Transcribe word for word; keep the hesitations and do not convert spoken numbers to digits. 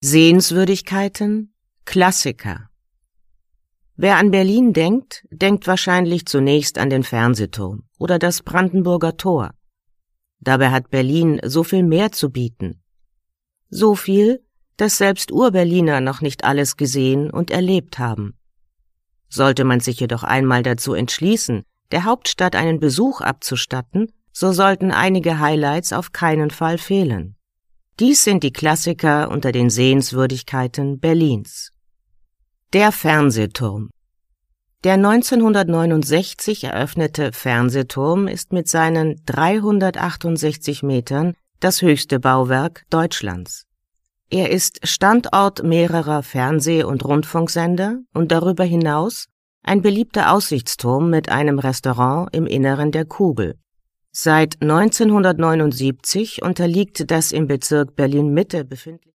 Sehenswürdigkeiten, Klassiker. Wer an Berlin denkt, denkt wahrscheinlich zunächst an den Fernsehturm oder das Brandenburger Tor. Dabei hat Berlin so viel mehr zu bieten. So viel, dass selbst Ur-Berliner noch nicht alles gesehen und erlebt haben. Sollte man sich jedoch einmal dazu entschließen, der Hauptstadt einen Besuch abzustatten, so sollten einige Highlights auf keinen Fall fehlen. Dies sind die Klassiker unter den Sehenswürdigkeiten Berlins. Der Fernsehturm. Der neunzehnhundertneunundsechzig eröffnete Fernsehturm ist mit seinen dreihundertachtundsechzig Metern das höchste Bauwerk Deutschlands. Er ist Standort mehrerer Fernseh- und Rundfunksender und darüber hinaus ein beliebter Aussichtsturm mit einem Restaurant im Inneren der Kugel. Seit neunzehnhundertneunundsiebzig unterliegt das im Bezirk Berlin-Mitte befindliche